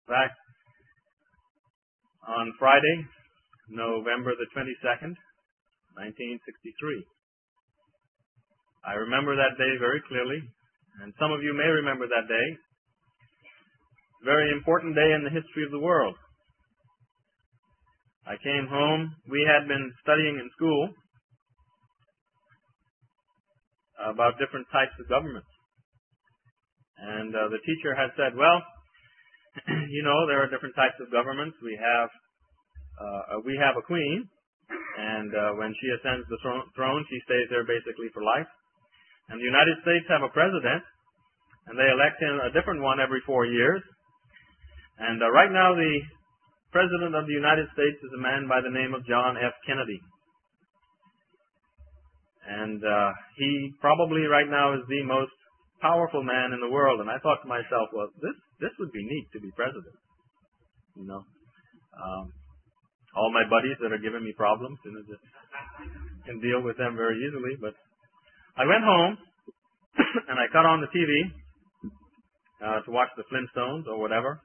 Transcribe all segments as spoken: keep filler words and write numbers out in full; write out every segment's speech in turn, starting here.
In fact, on Friday, November the twenty-second, nineteen sixty-three, I remember that day very clearly, and some of you may remember that day. Very important day in the history of the world. I came home. We had been studying in school about different types of governments. And uh, the teacher had said, well, you know, there are different types of governments. We have uh, we have a queen, and uh, when she ascends the throne, she stays there basically for life. And the United States have a president, and they elect him a different one every four years. And uh, right now, the President of the United States is a man by the name of John F. Kennedy. And uh, he probably right now is the most powerful man in the world. And I thought to myself, well, this this would be neat to be president. You know, um, all my buddies that are giving me problems, you know, just can deal with them very easily. But I went home and I cut on the T V uh, to watch the Flintstones or whatever.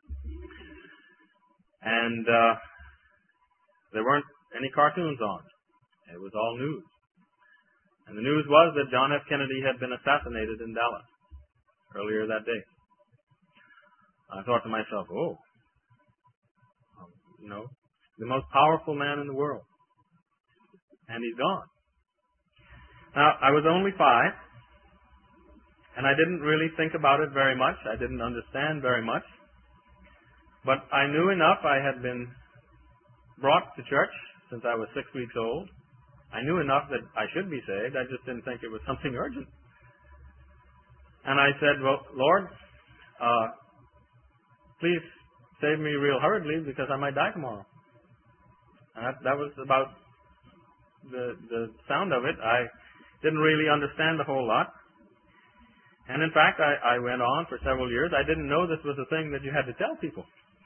And uh, there weren't any cartoons on. It was all news. And the news was that John F. Kennedy had been assassinated in Dallas earlier that day. I thought to myself, oh, um, you know, the most powerful man in the world. And he's gone. Now, I was only five, and I didn't really think about it very much. I didn't understand very much. But I knew enough. I had been brought to church since I was six weeks old. I knew enough that I should be saved. I just didn't think it was something urgent. And I said, well, Lord, uh, please save me real hurriedly because I might die tomorrow. And that, that was about the, the sound of it. I didn't really understand the whole lot. And in fact, I, I went on for several years. I didn't know this was a thing that you had to tell people.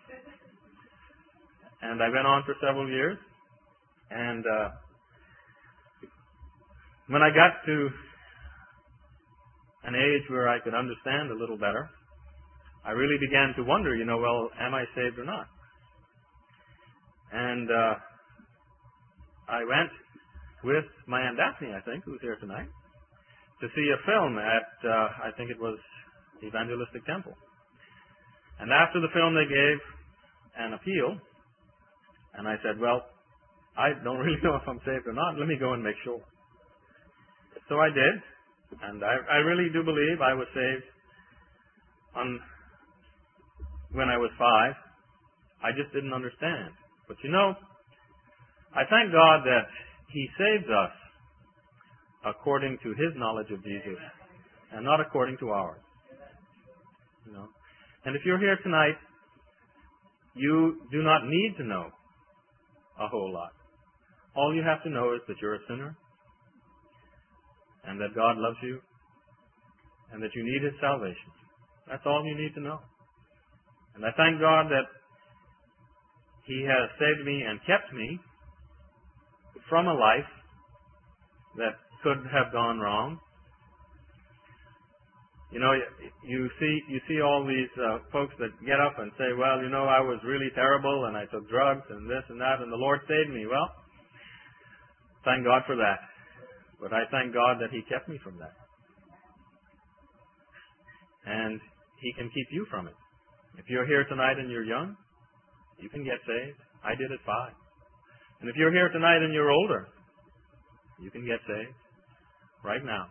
And I went on for several years. And uh, when I got to an age where I could understand a little better, I really began to wonder, you know, well, am I saved or not? And uh, I went with my Aunt Daphne, I think, who's here tonight, to see a film at, uh, I think it was Evangelistic Temple. And after the film, they gave an appeal. And I said, well, I don't really know if I'm saved or not. Let me go and make sure. So I did. And I, I really do believe I was saved on when I was five. I just didn't understand. But you know, I thank God that He saved us according to His knowledge of Jesus and not according to ours. You know. And if you're here tonight, you do not need to know a whole lot. All you have to know is that you're a sinner and that God loves you and that you need His salvation. That's all you need to know. And I thank God that He has saved me and kept me from a life that could have gone wrong. You know, you see you see all these uh, folks that get up and say, well, you know, I was really terrible and I took drugs and this and that and the Lord saved me. Well, thank God for that. But I thank God that He kept me from that. And He can keep you from it. If you're here tonight and you're young, you can get saved. I did at five. And if you're here tonight and you're older, you can get saved right now.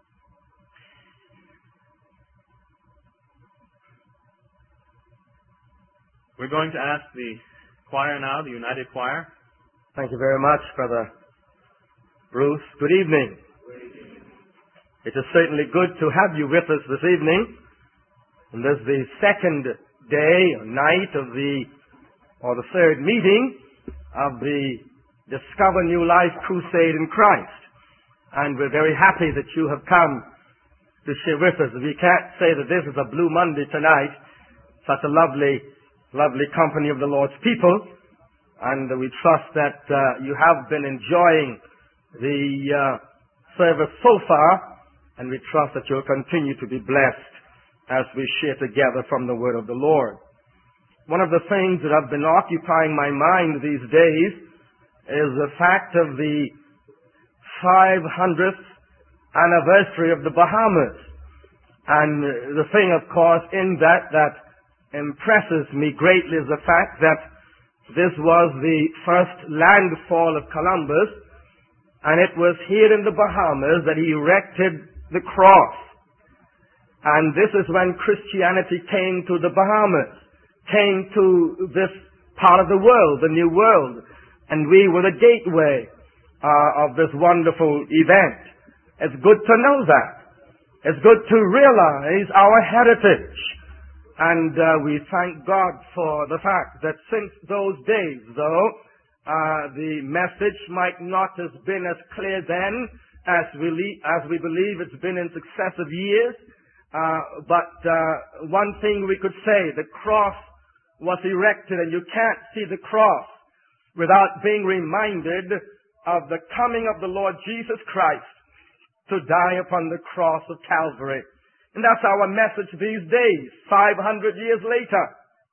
We're going to ask the choir now, the United Choir. Thank you very much, Brother Bruce. Good evening. Good evening. It is certainly good to have you with us this evening. And this is the second day or night of the, or the third meeting of the Discover New Life Crusade in Christ. And we're very happy that you have come to share with us. We can't say that this is a Blue Monday tonight. Such a lovely lovely company of the Lord's people, and we trust that uh, you have been enjoying the uh, service so far, and we trust that you'll continue to be blessed as we share together from the word of the Lord. One of the things that have been occupying my mind these days is the fact of the five hundredth anniversary of the Bahamas. And the thing, of course, in that that impresses me greatly is the fact that this was the first landfall of Columbus, and it was here in the Bahamas that he erected the cross. And this is when Christianity came to the Bahamas, came to this part of the world, the New World, and we were the gateway uh, of this wonderful event. It's good to know that. It's good to realize our heritage. And uh, we thank God for the fact that since those days, though, uh, the message might not have been as clear then as we, le- as we believe it's been in successive years. Uh, but uh, one thing we could say, the cross was erected, and you can't see the cross without being reminded of the coming of the Lord Jesus Christ to die upon the cross of Calvary. And that's our message these days, five hundred years later.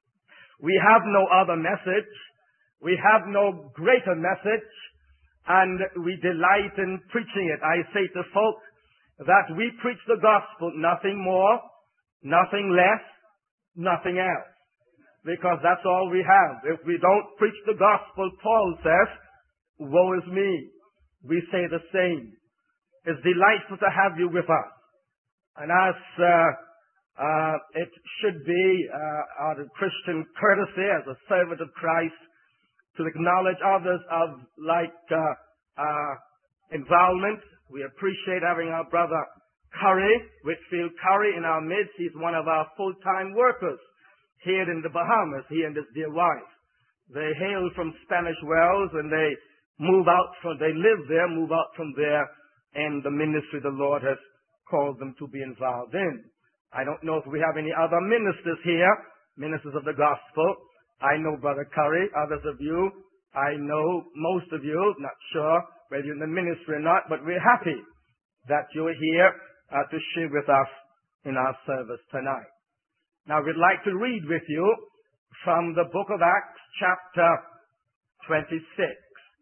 We have no other message. We have no greater message, and we delight in preaching it. I say to folk that we preach the gospel, nothing more, nothing less, nothing else. Because that's all we have. If we don't preach the gospel, Paul says, woe is me. We say the same. It's delightful to have you with us. And as uh, uh, it should be uh, out of Christian courtesy as a servant of Christ to acknowledge others of like uh, uh, involvement, we appreciate having our brother Curry, Whitfield Curry, in our midst. He's one of our full-time workers here in the Bahamas, he and his dear wife. They hail from Spanish Wells, and they move out from, they live there, move out from there, and the ministry the Lord has called them to be involved in. I don't know if we have any other ministers here, ministers of the gospel. I know Brother Curry, others of you. I know most of you, not sure whether you're in the ministry or not, but we're happy that you're here uh, to share with us in our service tonight. Now we'd like to read with you from the book of Acts, chapter twenty-six.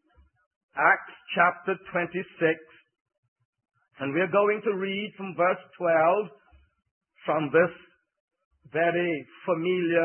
Acts chapter twenty-six. And we're going to read from verse twelve from this very familiar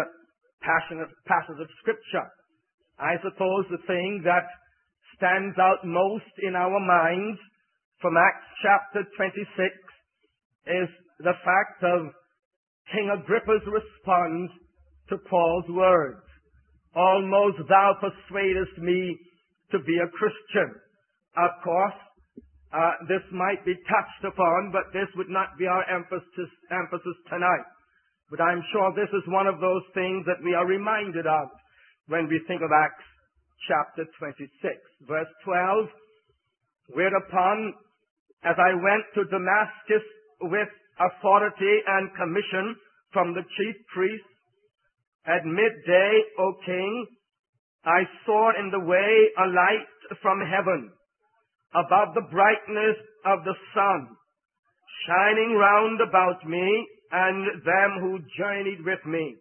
passage of Scripture. I suppose the thing that stands out most in our minds from Acts chapter twenty-six is the fact of King Agrippa's response to Paul's words. Almost thou persuadest me to be a Christian. Of course, Uh, this might be touched upon, but this would not be our emphasis, emphasis tonight. But I'm sure this is one of those things that we are reminded of when we think of Acts chapter twenty-six. Verse twelve, whereupon, as I went to Damascus with authority and commission from the chief priests, at midday, O king, I saw in the way a light from heaven, above the brightness of the sun, shining round about me and them who journeyed with me.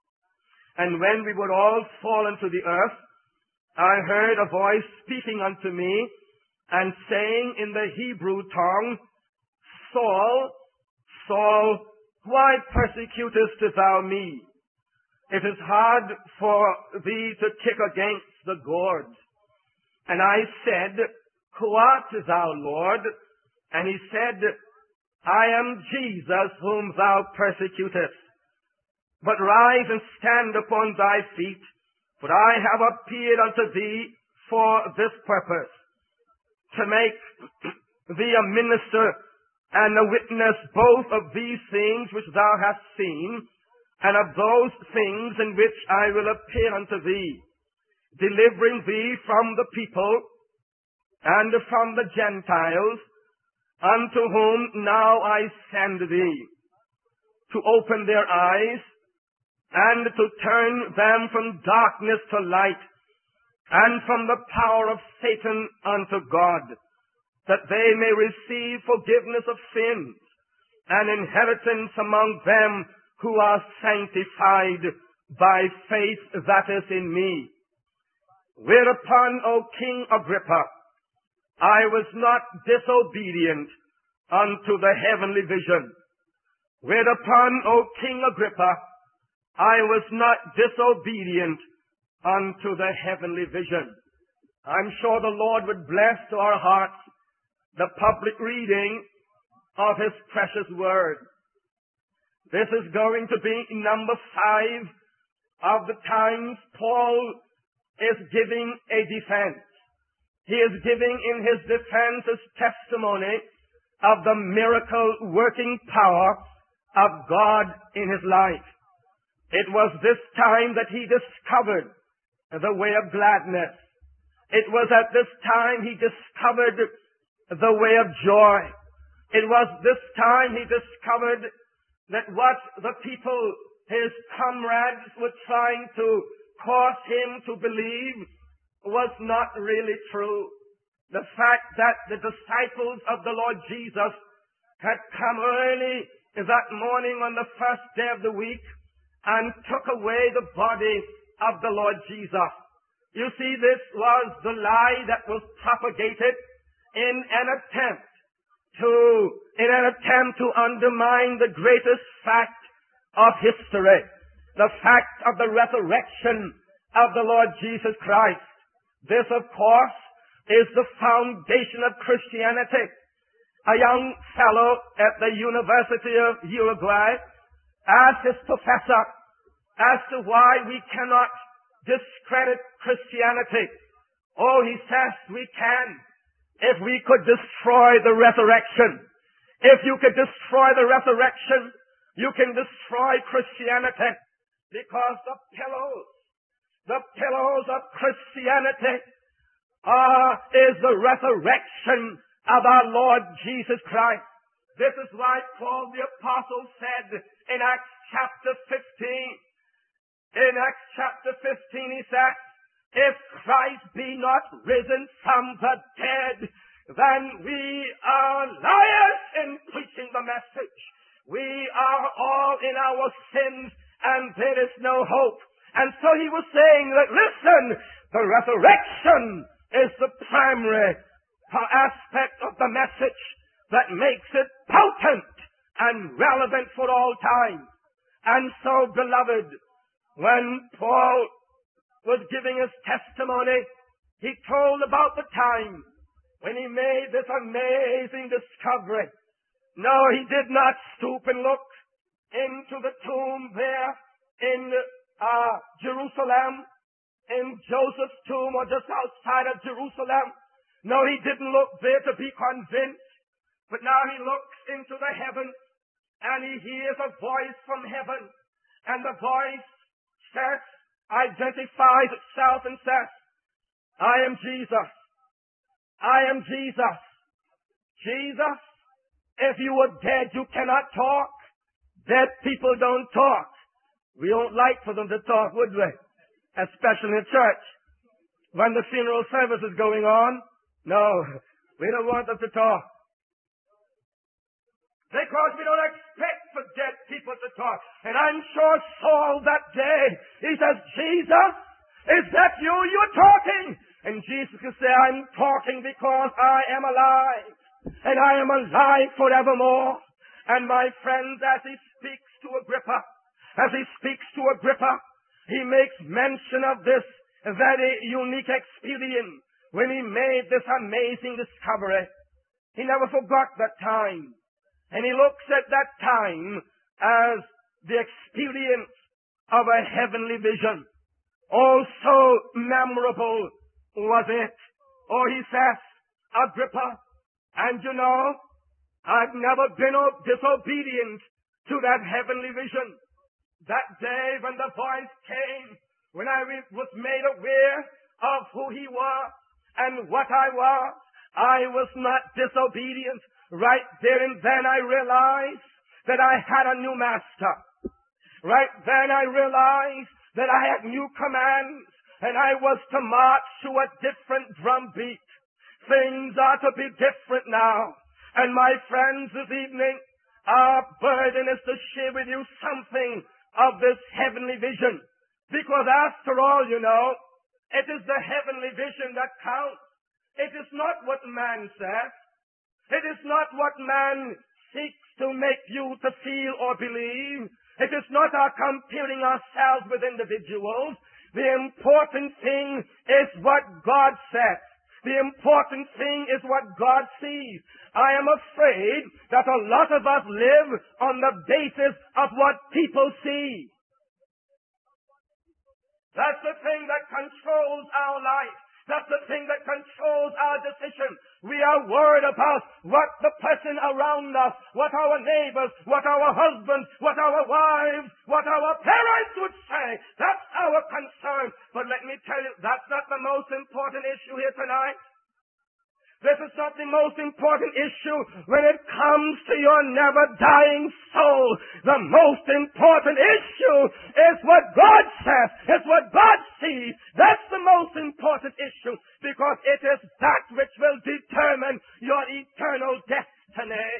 And when we were all fallen to the earth, I heard a voice speaking unto me and saying in the Hebrew tongue, Saul, Saul, why persecutest thou me? It is hard for thee to kick against the gourd. And I said, Who art thou, Lord? And he said, I am Jesus whom thou persecutest. But rise and stand upon thy feet, for I have appeared unto thee for this purpose, to make thee a minister and a witness both of these things which thou hast seen, and of those things in which I will appear unto thee, delivering thee from the people and from the Gentiles, unto whom now I send thee, to open their eyes, and to turn them from darkness to light, and from the power of Satan unto God, that they may receive forgiveness of sins, and inheritance among them who are sanctified by faith that is in me. Whereupon, O King Agrippa, I was not disobedient unto the heavenly vision. Whereupon, O King Agrippa, I was not disobedient unto the heavenly vision. I'm sure the Lord would bless to our hearts the public reading of His precious word. This is going to be number five of the times Paul is giving a defense. He is giving in his defense his testimony of the miracle working power of God in his life. It was this time that he discovered the way of gladness. It was at this time he discovered the way of joy. It was this time he discovered that what the people, his comrades, were trying to cause him to believe was not really true. The fact that the disciples of the Lord Jesus had come early that morning on the first day of the week and took away the body of the Lord Jesus. You see, this was the lie that was propagated in an attempt to, in an attempt to undermine the greatest fact of history, the fact of the resurrection of the Lord Jesus Christ. This, of course, is the foundation of Christianity. A young fellow at the University of Uruguay asked his professor as to why we cannot discredit Christianity. Oh, he says we can if we could destroy the resurrection. If you could destroy the resurrection, you can destroy Christianity, because the pillars, the pillars of Christianity are, is the resurrection of our Lord Jesus Christ. This is why Paul the Apostle said in Acts chapter fifteen, in Acts chapter fifteen he said, if Christ be not risen from the dead, then we are liars in preaching the message. We are all in our sins, and there is no hope. And so he was saying that, listen, the resurrection is the primary aspect of the message that makes it potent and relevant for all time. And so, beloved, when Paul was giving his testimony, he told about the time when he made this amazing discovery. No, he did not stoop and look into the tomb there in uh, Jerusalem, in Joseph's tomb, or just outside of Jerusalem. No, he didn't look there to be convinced, but now he looks into the heavens and he hears a voice from heaven, and the voice says, identifies itself and says, I am Jesus. I am Jesus. Jesus, if you were dead, you cannot talk. Dead people don't talk. We don't like for them to talk, would we? Especially in church. When the funeral service is going on, no, we don't want them to talk. Because we don't expect for dead people to talk. And I'm sure Saul that day, he says, Jesus, is that you? You're talking. And Jesus could say, I'm talking because I am alive. And I am alive forevermore. And my friends, as he speaks to Agrippa, as he speaks to Agrippa, he makes mention of this very unique experience when he made this amazing discovery. He never forgot that time. And he looks at that time as the experience of a heavenly vision. Oh, so memorable was it. Oh, he says, Agrippa, and you know, I've never been disobedient to that heavenly vision. That day when the voice came, when I was made aware of who he was and what I was, I was not disobedient. Right there and then I realized that I had a new master. Right then I realized that I had new commands, and I was to march to a different drum beat. Things are to be different now. And my friends, this evening, our burden is to share with you something of this heavenly vision. Because after all, you know, it is the heavenly vision that counts. It is not what man says. It is not what man seeks to make you to feel or believe. It is not our comparing ourselves with individuals. The important thing is what God says. The important thing is what God sees. I am afraid that a lot of us live on the basis of what people see. That's the thing that controls our life. That's the thing that controls our decision. We are worried about what the person around us, what our neighbors, what our husbands, what our wives, what our parents would say. That's our concern. But let me tell you, that's not the most important issue here tonight. This is not the most important issue when it comes to your never-dying soul. The most important issue is what God says, is what God sees. That's the most important issue because it is that which will determine your eternal destiny.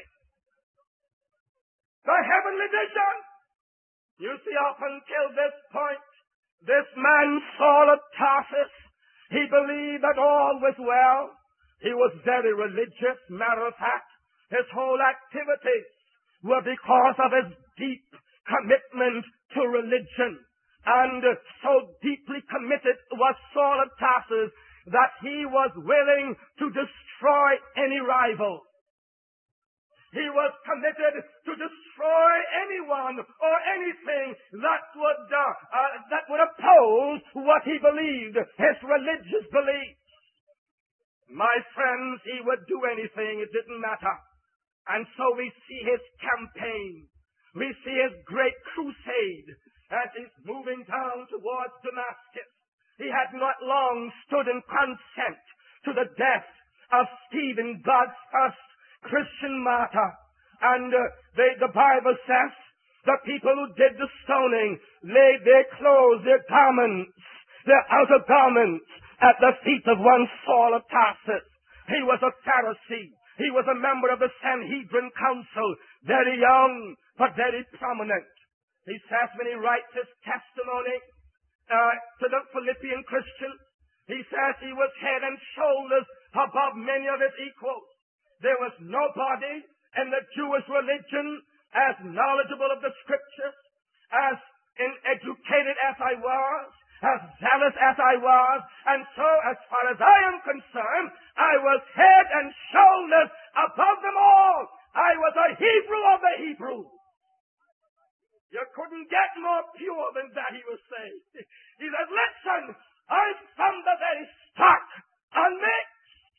The heavenly vision. You see, up until this point, this man Saul of Tarsus, he believed that all was well. He was very religious. Matter of fact, his whole activities were because of his deep commitment to religion. And so deeply committed was Saul of Tarsus that he was willing to destroy any rival. He was committed to destroy anyone or anything that would uh, uh, that would oppose what he believed, his religious beliefs. My friends, he would do anything. It didn't matter. And so we see his campaign. We see his great crusade as he's moving down towards Damascus. He had not long stood in consent to the death of Stephen, God's first Christian martyr. And uh, they, the Bible says the people who did the stoning laid their clothes, their garments, their outer garments at the feet of one Saul of Tarsus. He was a Pharisee. He was a member of the Sanhedrin Council, very young, but very prominent. He says when he writes his testimony uh, to the Philippian Christians, he says he was head and shoulders above many of his equals. There was nobody in the Jewish religion as knowledgeable of the Scriptures, as educated as I was, as zealous as I was, and so as far as I am concerned, I was head and shoulders above them all. I was a Hebrew of the Hebrews. You couldn't get more pure than that, he was saying. He said, listen, I'm from the very stock, unmixed.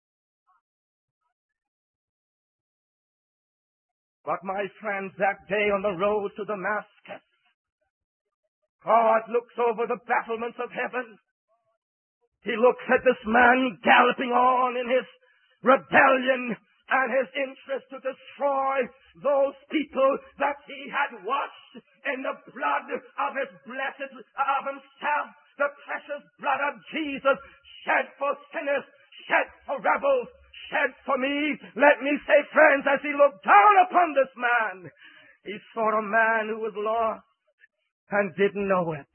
But my friends, that day on the road to Damascus, God looks over the battlements of heaven. He looks at this man galloping on in his rebellion and his interest to destroy those people that he had washed in the blood of his blessed, of himself, the precious blood of Jesus, shed for sinners, shed for rebels, shed for me. Let me say, friends, as he looked down upon this man, he saw a man who was lost and didn't know it.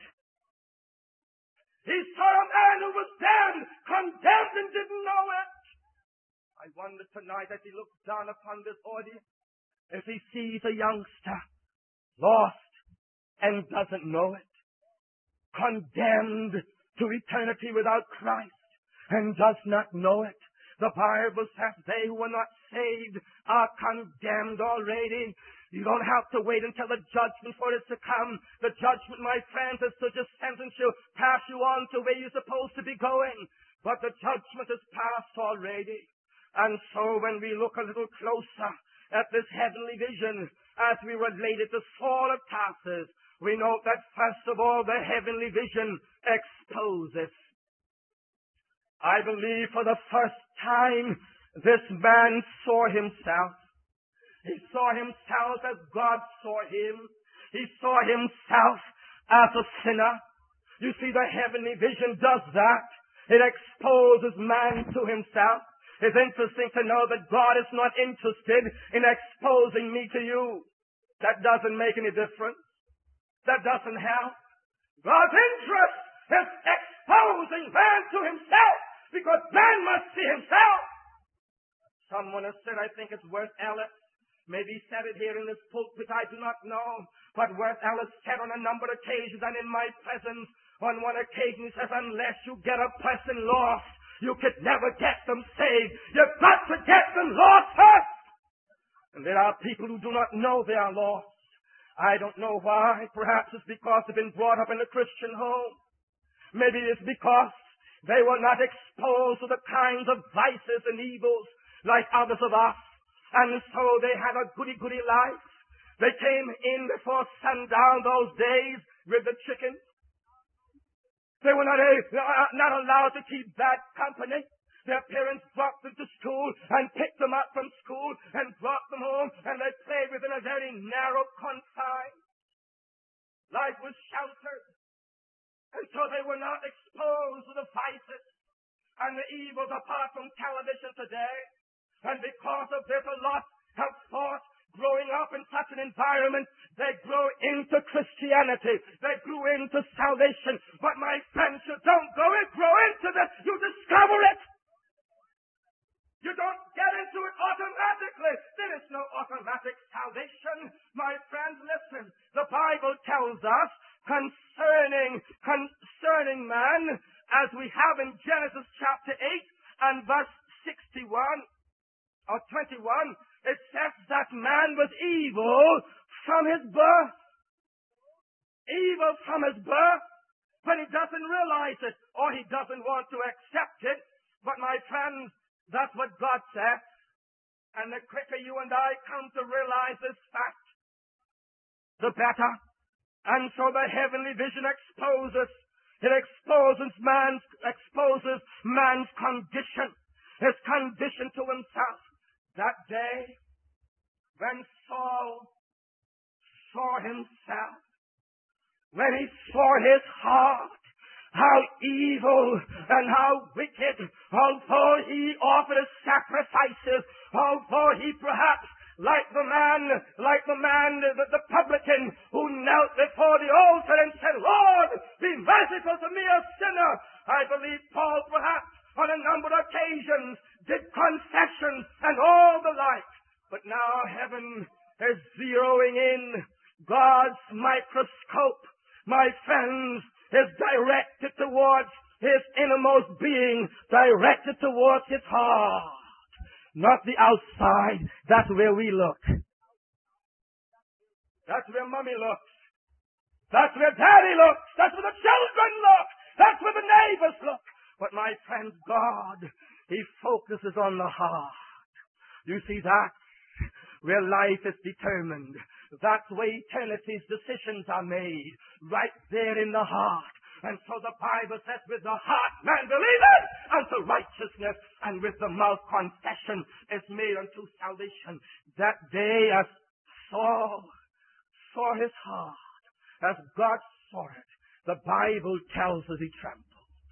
He saw a man who was damned, condemned, and didn't know it. I wonder tonight as he looks down upon this audience, if he sees a youngster lost and doesn't know it, condemned to eternity without Christ and does not know it. The Bible says they who are not saved are condemned already. You don't have to wait until the judgment for it to come. The judgment, my friends, is to just sentence you, pass you on to where you're supposed to be going. But the judgment is passed already. And so when we look a little closer at this heavenly vision, as we relate it to Saul of Tarsus, we note that first of all, the heavenly vision exposes. I believe for the first time, this man saw himself. He saw himself as God saw him. He saw himself as a sinner. You see, the heavenly vision does that. It exposes man to himself. It's interesting to know that God is not interested in exposing me to you. That doesn't make any difference. That doesn't help. God's interest is exposing man to himself, because man must see himself. Someone has said, I think it's Worth Ellis. Maybe he said it here in this pulpit, I do not know. But Worth Ellis said on a number of occasions, and in my presence, on one occasion he says, unless you get a person lost, you could never get them saved. You've got to get them lost first. And there are people who do not know they are lost. I don't know why. Perhaps it's because they've been brought up in a Christian home. Maybe it's because they were not exposed to the kinds of vices and evils like others of us. And so they had a goody-goody life. They came in before sundown those days with the chickens. They were not, a, not allowed to keep bad company. Their parents brought them to school and picked them up from school and brought them home, and they played within a very narrow confine. Life was sheltered, and so they were not exposed to the vices and the evils apart from television today. And because of this, a lot have thought, growing up in such an environment, they grow into Christianity. They grew into salvation. But my friends, you don't go and grow into this. You discover it. You don't get into it automatically. There is no automatic salvation. My friends, listen. The Bible tells us concerning, concerning man, as we have in Genesis chapter eight and verse sixty-one or twenty-one, it says that man was evil from his birth. Evil from his birth, but he doesn't realize it, or he doesn't want to accept it. But my friends, that's what God says. And the quicker you and I come to realize this fact, the better. And so the heavenly vision exposes, it exposes man's, exposes man's condition, his condition to himself. That day, when Saul saw himself, when he saw his heart, how evil and how wicked, although he offered his sacrifices, although he perhaps, like the man, like the man, the, the publican, who knelt before the altar and said, Lord, be merciful to me, a sinner. I believe Paul perhaps on a number of occasions did concessions and all the like. But now heaven is zeroing in. God's microscope, my friends, is directed towards his innermost being, directed towards his heart. Not the outside. That's where we look. That's where mommy looks. That's where daddy looks. That's where the children look. That's where the neighbors look. But my friends, God, he focuses on the heart. You see, that's where life is determined. That's where eternity's decisions are made. Right there in the heart. And so the Bible says, with the heart man believeth unto righteousness, and with the mouth confession is made unto salvation. That day, as Saul saw his heart, as God saw it, the Bible tells us he trembled.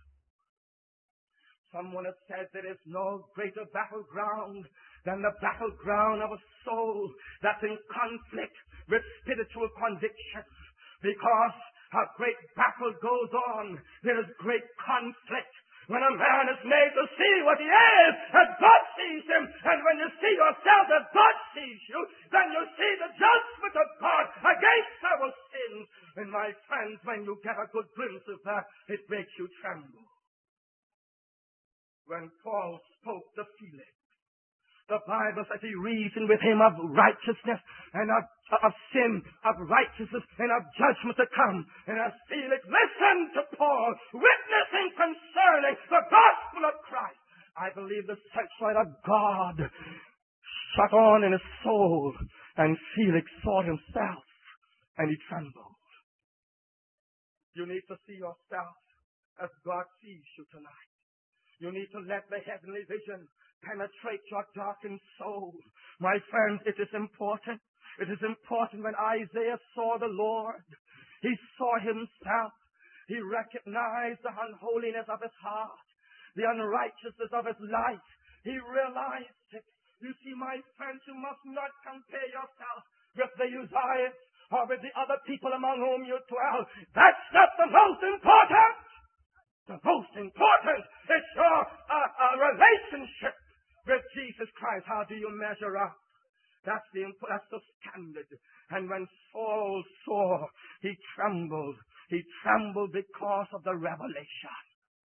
Someone has said there is no greater battleground than the battleground of a soul that's in conflict with spiritual convictions. Because a great battle goes on. There is great conflict. When a man is made to see what he is, as God sees him, and when you see yourself as God sees you, then you see the judgment of God against our sins. And my friends, when you get a good glimpse of that, it makes you tremble. When Paul spoke to Felix, the Bible says he reasoned with him of righteousness and of, of sin, of righteousness and of judgment to come. And as Felix listened to Paul, witnessing concerning the gospel of Christ, I believe the searchlight of God shut on in his soul, and Felix saw himself, and he trembled. You need to see yourself as God sees you tonight. You need to let the heavenly vision penetrate your darkened soul. My friends, it is important. It is important. When Isaiah saw the Lord, he saw himself. He recognized the unholiness of his heart, the unrighteousness of his life. He realized it. You see, my friends, you must not compare yourself with the Uzziah or with the other people among whom you dwell. That's not the most important. The most important is your uh, uh, relationship with Jesus Christ. How do you measure up? That's the, that's the standard. And when Saul saw, he trembled. He trembled because of the revelation.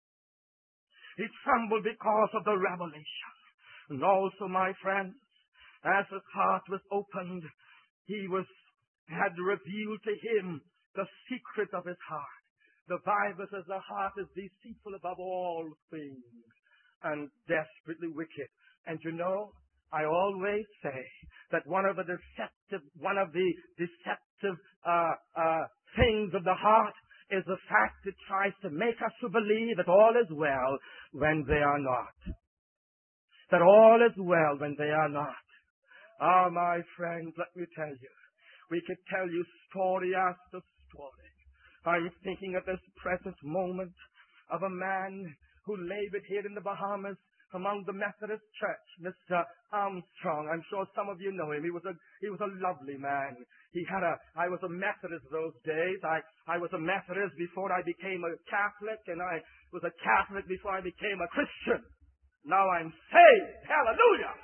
He trembled because of the revelation. And also, my friends, as his heart was opened, he was had revealed to him the secret of his heart. The Bible says the heart is deceitful above all things and desperately wicked. And you know, I always say that one of the deceptive, one of the deceptive uh, uh, things of the heart is the fact it tries to make us to believe that all is well when they are not. That all is well when they are not. Ah, my friends, let me tell you, we could tell you story after story. I'm thinking at this present moment of a man who labored here in the Bahamas among the Methodist Church, Mister Armstrong. I'm sure some of you know him. He was a he was a lovely man. He had a I was a Methodist those days. I, I was a Methodist before I became a Catholic, and I was a Catholic before I became a Christian. Now I'm saved. Hallelujah.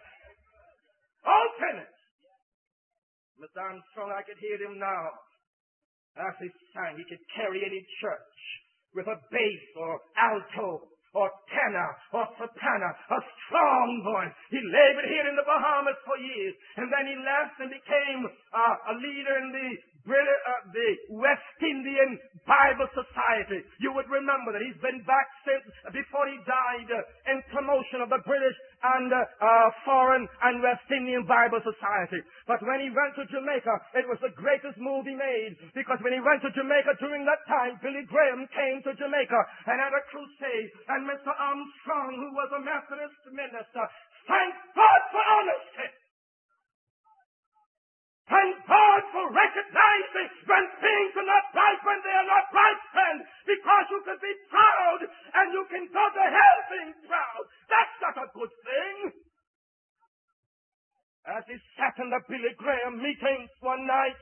All finished. Mister Armstrong, I could hear him now. As he sang, he could carry any church with a bass or alto or tenor or soprano, a strong voice. He labored here in the Bahamas for years, and then he left and became uh, a leader in the British, uh, the West Indian Bible Society. You would remember that he's been back since before he died uh, in promotion of the British and uh, uh, Foreign and West Indian Bible Society. But when he went to Jamaica, it was the greatest move he made, because when he went to Jamaica during that time, Billy Graham came to Jamaica and had a crusade, and Mister Armstrong, who was a Methodist minister, thank God for honesty. Thank God for recognizing when things are not right, when they are not right, friend, because you can be proud and you can go to hell being proud. That's not a good thing. As he sat in the Billy Graham meetings one night,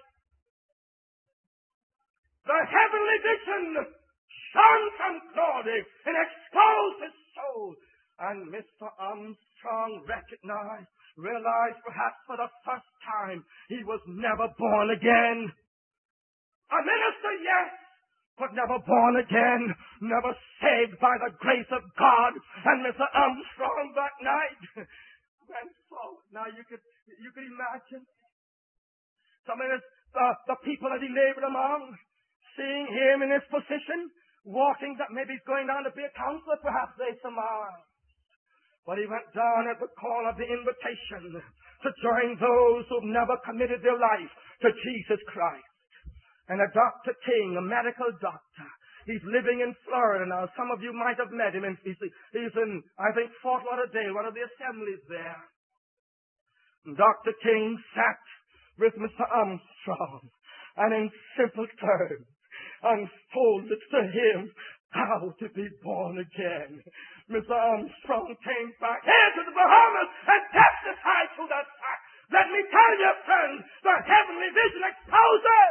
the heavenly vision shone from glory and exposed his soul. And Mister Armstrong recognized, realized perhaps for the first time, he was never born again. A minister, yes, but never born again, never saved by the grace of God. And Mister Armstrong that night went forward. Now you could you could imagine some of his, uh, the people that he labored among, seeing him in his position, walking, that maybe he's going down to be a counselor, perhaps they surmise. But he went down at the call of the invitation to join those who've never committed their life to Jesus Christ. And a Doctor King, a medical doctor, he's living in Florida now. Some of you might have met him. He's, he's in, I think, Fort Lauderdale, one of the assemblies there. And Doctor King sat with Mister Armstrong, and in simple terms, unfolded to him how to be born again. Mister Armstrong came back here to the Bahamas and testified to that fact. Let me tell you, friends, the heavenly vision exposes.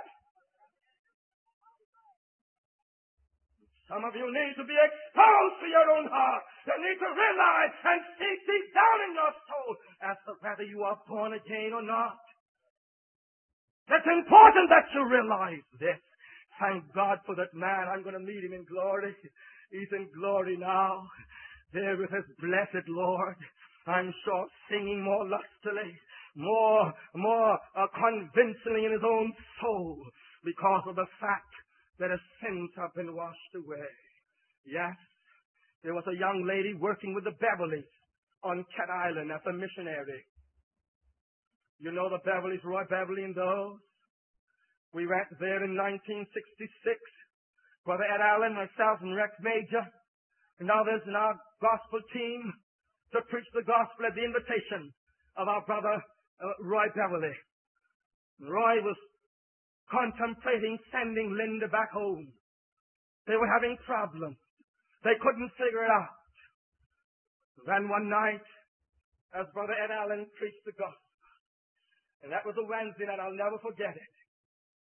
Some of you need to be exposed to your own heart. You need to realize and see deep down in your soul as to whether you are born again or not. It's important that you realize this. Thank God for that man. I'm going to meet him in glory. He's in glory now, there with his blessed Lord. I'm sure singing more lustily, more, more uh, convincingly in his own soul, because of the fact that his sins have been washed away. Yes, there was a young lady working with the Beverleys on Cat Island as a missionary. You know the Beverleys, Roy Beverley and those? We went there in nineteen sixty-six. Brother Ed Allen, myself, and Rex Major. And now there's an our gospel team to preach the gospel at the invitation of our brother uh, Roy Beverley. Roy was contemplating sending Linda back home. They were having problems. They couldn't figure it out. Then one night, as Brother Ed Allen preached the gospel, and that was a Wednesday night, I'll never forget it.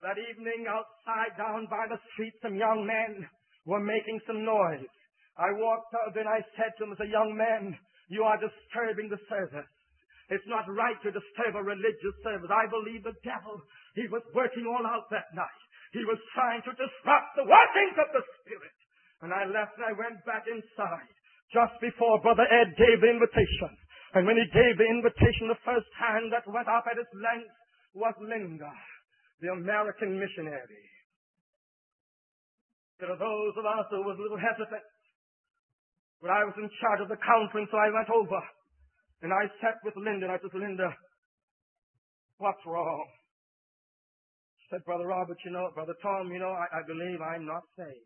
That evening outside down by the street, some young men were making some noise. I walked out and I said to them as a young man, you are disturbing the service. It's not right to disturb a religious service. I believe the devil, he was working all out that night. He was trying to disrupt the workings of the Spirit. And I left and I went back inside just before Brother Ed gave the invitation. And when he gave the invitation, the first hand that went up at his length was Linda, the American missionary. There are those of us who was a little hesitant. But I was in charge of the conference, so I went over. And I sat with Linda, and I said, Linda, what's wrong? She said, Brother Robert, you know, Brother Tom, you know, I, I believe I'm not saved.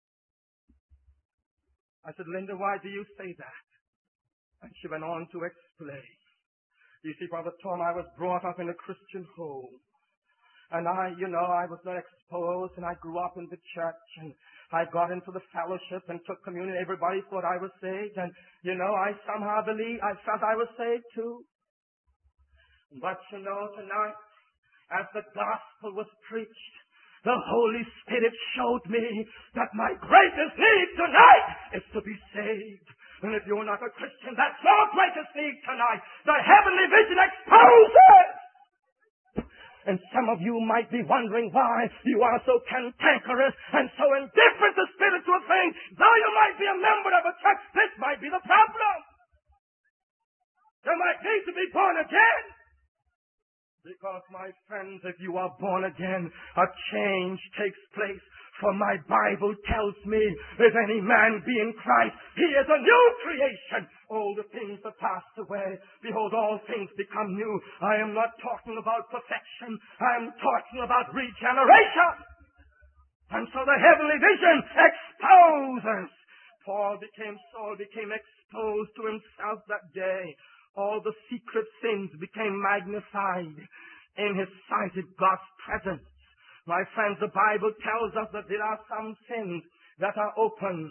I said, Linda, why do you say that? And she went on to explain. You see, Brother Tom, I was brought up in a Christian home. And I, you know, I was not exposed, and I grew up in the church, and I got into the fellowship and took communion. Everybody thought I was saved, and, you know, I somehow believed, I felt I was saved too. But, you know, tonight, as the gospel was preached, the Holy Spirit showed me that my greatest need tonight is to be saved. And if you're not a Christian, that's your greatest need tonight. The heavenly vision exposes. And some of you might be wondering why you are so cantankerous and so indifferent to spiritual things. Though you might be a member of a church, this might be the problem. You might need to be born again. Because, my friends, if you are born again, a change takes place. For my Bible tells me, if any man be in Christ, he is a new creation. All the things have passed away. Behold, all things become new. I am not talking about perfection. I am talking about regeneration. And so the heavenly vision exposes. Paul became, Saul became exposed to himself that day. All the secret sins became magnified in his sight, in God's presence. My friends, the Bible tells us that there are some sins that are open.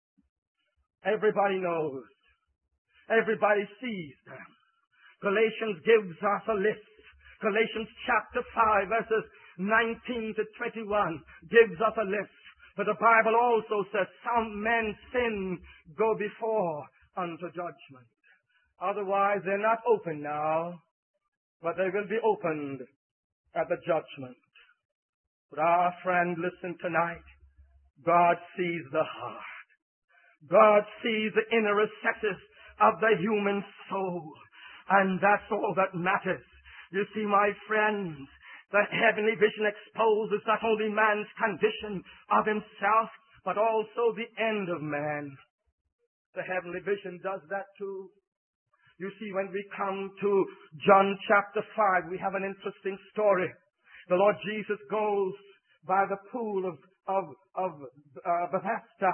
Everybody knows. Everybody sees them. Galatians gives us a list. Galatians chapter five, verses nineteen to twenty-one, gives us a list. But the Bible also says some men's sins go before unto judgment. Otherwise, they're not open now, but they will be opened at the judgment. But our friend, listen tonight. God sees the heart. God sees the inner recesses of the human soul. And that's all that matters. You see, my friends, the heavenly vision exposes not only man's condition of himself, but also the end of man. The heavenly vision does that too. You see, when we come to John chapter five, we have an interesting story. The Lord Jesus goes by the pool of, of, of uh, Bethesda.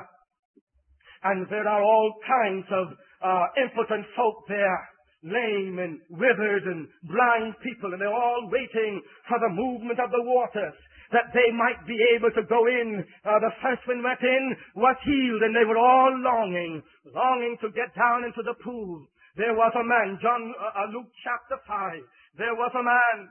And there are all kinds of uh, impotent folk there, lame and withered and blind people. And they're all waiting for the movement of the waters, that they might be able to go in. Uh, the first one went in, was healed, and they were all longing, longing to get down into the pool. There was a man, John, uh, Luke chapter five, there was a man,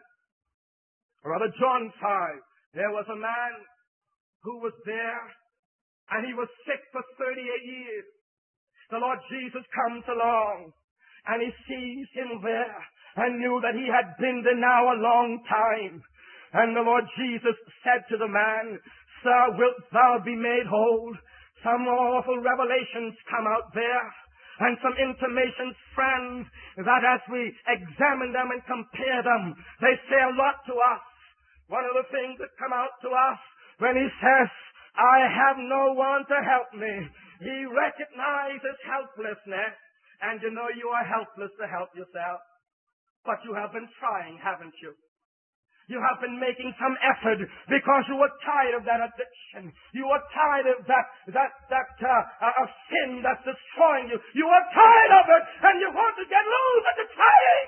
rather John five, there was a man who was there, and he was sick for thirty-eight years. The Lord Jesus comes along, and he sees him there, and knew that he had been there now a long time. And the Lord Jesus said to the man, Sir, wilt thou be made whole? Some awful revelations come out there, and some intimations, friends, that as we examine them and compare them, they say a lot to us. One of the things that come out to us when he says, I have no one to help me. He recognizes helplessness. And you know you are helpless to help yourself. But you have been trying, haven't you? You have been making some effort because you were tired of that addiction. You were tired of that, that, that, uh, of sin that's destroying you. You were tired of it and you want to get loose and you're trying.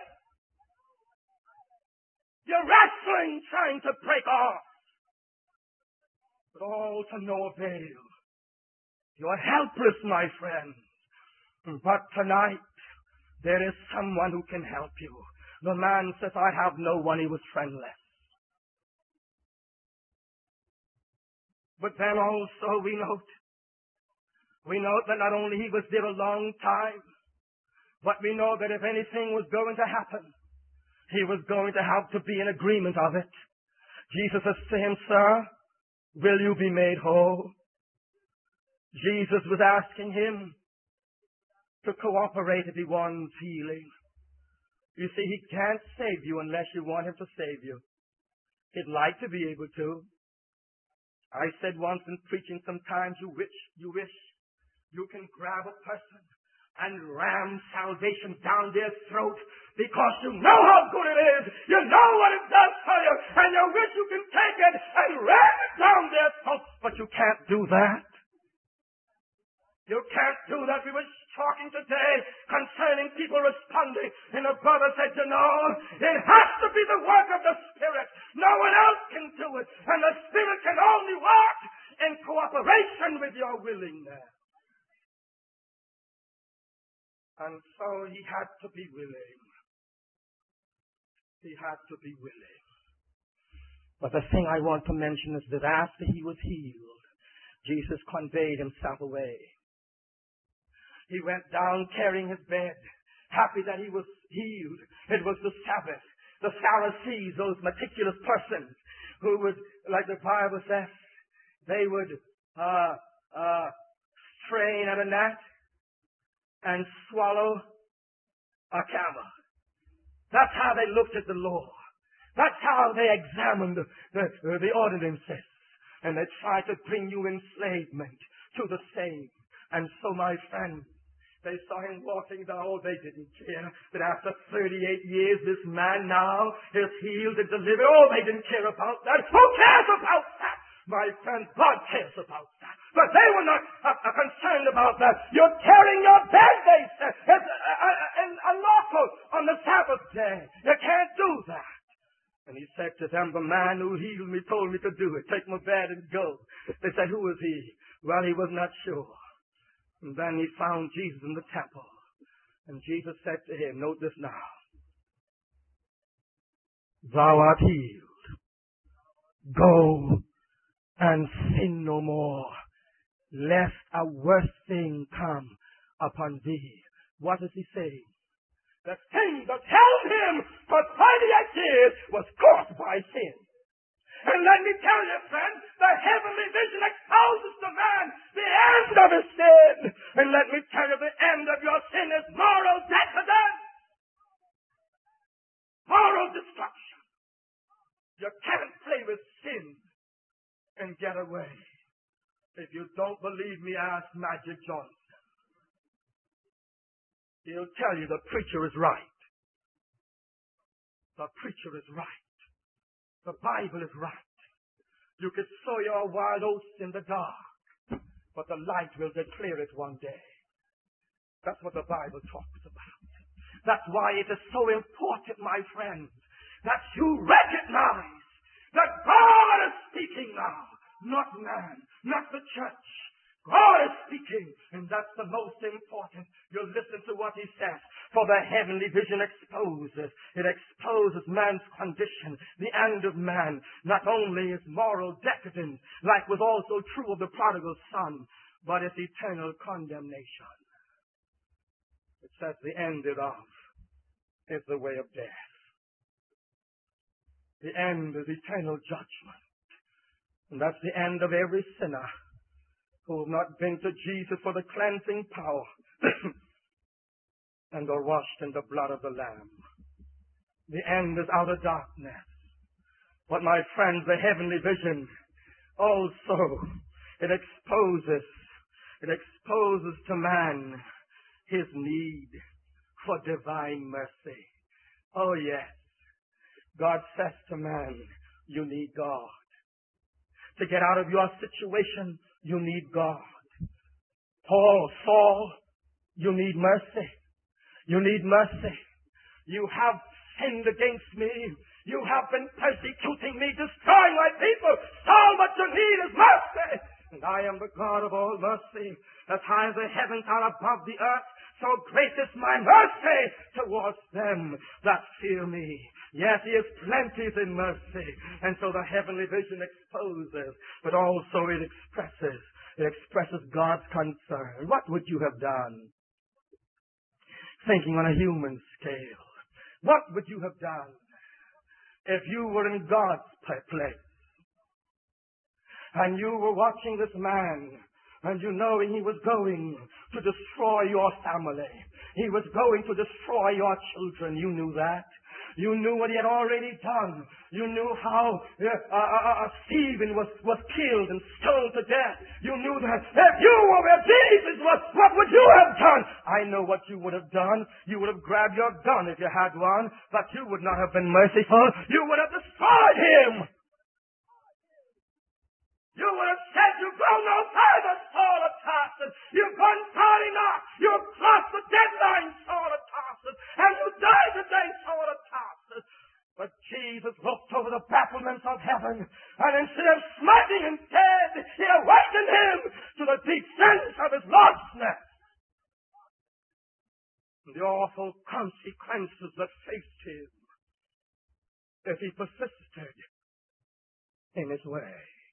You're wrestling, trying to break off. But all to no avail. You're helpless, my friend. But tonight, there is someone who can help you. The man says, I have no one. He was friendless. But then also we note, we note that not only he was there a long time, but we know that if anything was going to happen, he was going to have to be in agreement of it. Jesus says to him, "Sir, will you be made whole?" Jesus was asking him to cooperate if he wants healing. You see, he can't save you unless you want him to save you. He'd like to be able to. I said once in preaching, sometimes you wish, you wish you can grab a person and ram salvation down their throat because you know how good it is. You know what it does for you, and you wish you can take it and ram it down their throat, but you can't do that. You can't do that. We were talking today concerning people responding, and a brother said, you know, it has to be the work of the Spirit. No one else can do it, and the Spirit can only work in cooperation with your willingness. And so he had to be willing. He had to be willing. But the thing I want to mention is that after he was healed, Jesus conveyed himself away. He went down carrying his bed, happy that he was healed. It was the Sabbath. The Pharisees, those meticulous persons who would, like the Bible says, they would uh, uh, strain at a gnat and swallow a camel. That's how they looked at the law. That's how they examined the, the, the ordinances. And they tried to bring you enslavement to the same. And so, my friend, they saw him walking down. Oh, they didn't care that after thirty-eight years, this man now is healed and delivered. Oh, they didn't care about that. Who cares about that? My friend, God cares about that. But they were not uh, uh, concerned about that. You're carrying your bed, they said, it's, uh, uh, unlawful on the Sabbath day. You can't do that. And he said to them, the man who healed me told me to do it. Take my bed and go. They said, who is he? Well, he was not sure. And then he found Jesus in the temple. And Jesus said to him, note this now. Thou art healed. Go and sin no more, lest a worse thing come upon thee. What is he saying? The thing that held him for thirty-eight years was caused by sin. And let me tell you, friend, the heavenly vision exposes to man the end of his sin. And let me tell you, the end of your sin is moral decadence. Moral destruction. You can't play with sin and get away. If you don't believe me, ask Magic Johnson. He'll tell you the preacher is right. The preacher is right. The Bible is right. You could sow your wild oats in the dark, but the light will declare it one day. That's what the Bible talks about. That's why it is so important, my friends, that you recognize that God is speaking now, not man, not the church. God is speaking, and that's the most important. You listen to what he says. For the heavenly vision exposes. It exposes man's condition, the end of man. Not only is moral decadence, like was also true of the prodigal son, but it's eternal condemnation. It says the end thereof is the way of death. The end is eternal judgment. And that's the end of every sinner who have not been to Jesus for the cleansing power and are washed in the blood of the Lamb. The end is outer darkness. But my friends, the heavenly vision also, it exposes, it exposes to man his need for divine mercy. Oh yes, God says to man, you need God. To get out of your situation, you need God. Paul, Saul, you need mercy. You need mercy. You have sinned against me. You have been persecuting me, destroying my people. All what you need is mercy. And I am the God of all mercy. As high as the heavens are above the earth, so great is my mercy towards them that fear me. Yes, he is plenteous in mercy. And so the heavenly vision exposes, but also it expresses. It expresses God's concern. What would you have done? Thinking on a human scale. What would you have done if you were in God's place? And you were watching this man, and you knowing he was going to destroy your family. He was going to destroy your children. You knew that. You knew what he had already done. You knew how uh, uh, uh, Stephen was, was killed and stoned to death. You knew that. If you were where Jesus was, what would you have done? I know what you would have done. You would have grabbed your gun if you had one, but you would not have been merciful. You would have destroyed him. You would have said, you go no further, Saul of Tarsus. You've gone far enough. You've crossed the deadline, Saul of Tarsus. And you died today, Saul of Tarsus. But Jesus looked over the battlements of heaven, and instead of smiting him dead, he awakened him to the deep sense of his lostness. And the awful consequences that faced him if he persisted in his way.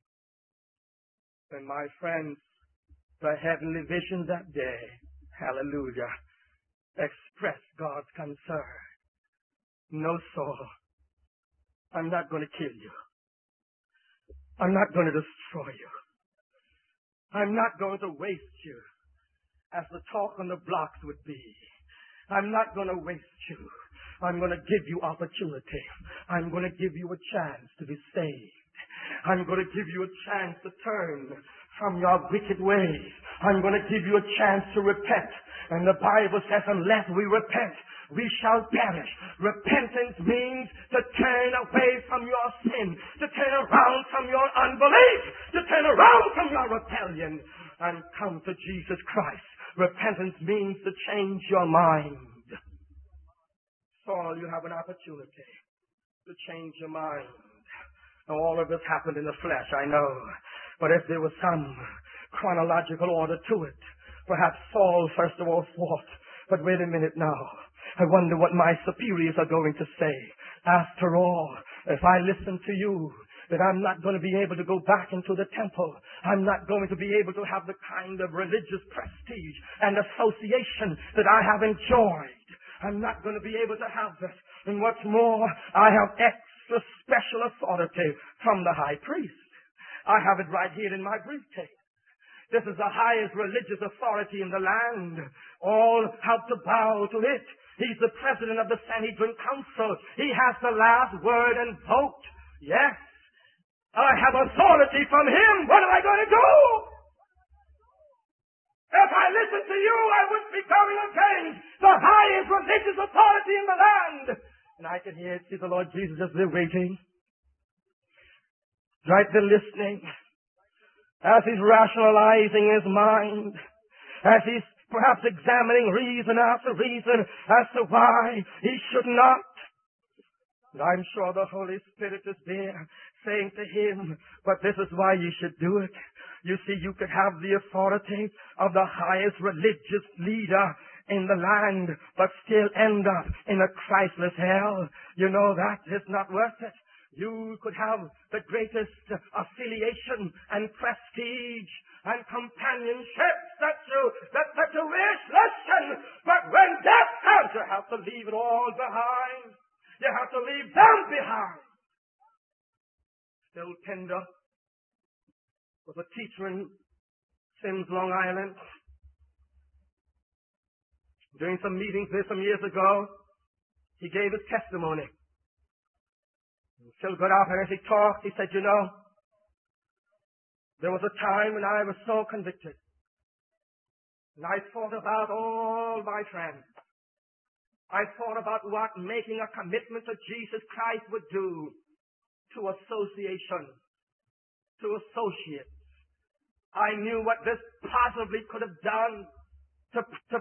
And my friends, the heavenly vision that day, hallelujah, expressed God's concern. No, Saul, I'm not going to kill you. I'm not going to destroy you. I'm not going to waste you as the talk on the blocks would be. I'm not going to waste you. I'm going to give you opportunity. I'm going to give you a chance to be saved. I'm going to give you a chance to turn from your wicked ways. I'm going to give you a chance to repent. And the Bible says, unless we repent, we shall perish. Repentance means to turn away from your sin, to turn around from your unbelief, to turn around from your rebellion and come to Jesus Christ. Repentance means to change your mind. Saul, you have an opportunity to change your mind. All of this happened in the flesh, I know. But if there was some chronological order to it, perhaps Saul first of all thought, but wait a minute now. I wonder what my superiors are going to say. After all, if I listen to you, that I'm not going to be able to go back into the temple. I'm not going to be able to have the kind of religious prestige and association that I have enjoyed. I'm not going to be able to have this. And what's more, I have extra special authority from the high priest. I have it right here in my briefcase. This is the highest religious authority in the land. All have to bow to it. He's the president of the Sanhedrin Council. He has the last word and vote. Yes, I have authority from him. What am I going to do? If I listen to you, I would be going against the highest religious authority in the land. And I can hear, see the Lord Jesus just there waiting. Right there listening. As he's rationalizing his mind. As he's perhaps examining reason after reason as to why he should not. And I'm sure the Holy Spirit is there saying to him, but this is why you should do it. You see, you could have the authority of the highest religious leader in the land, but still end up in a Christless hell. You know that is not worth it. You could have the greatest affiliation and prestige and companionship that you, that, that you wish. Listen, but when death comes, you have to leave it all behind. You have to leave them behind. Still Pender was a teacher in Sims, Long Island. During some meetings there some years ago, he gave his testimony. Phil got up, and as he talked, he said, you know, there was a time when I was so convicted. And I thought about all my friends. I thought about what making a commitment to Jesus Christ would do to association, to associates. I knew what this possibly could have done to, to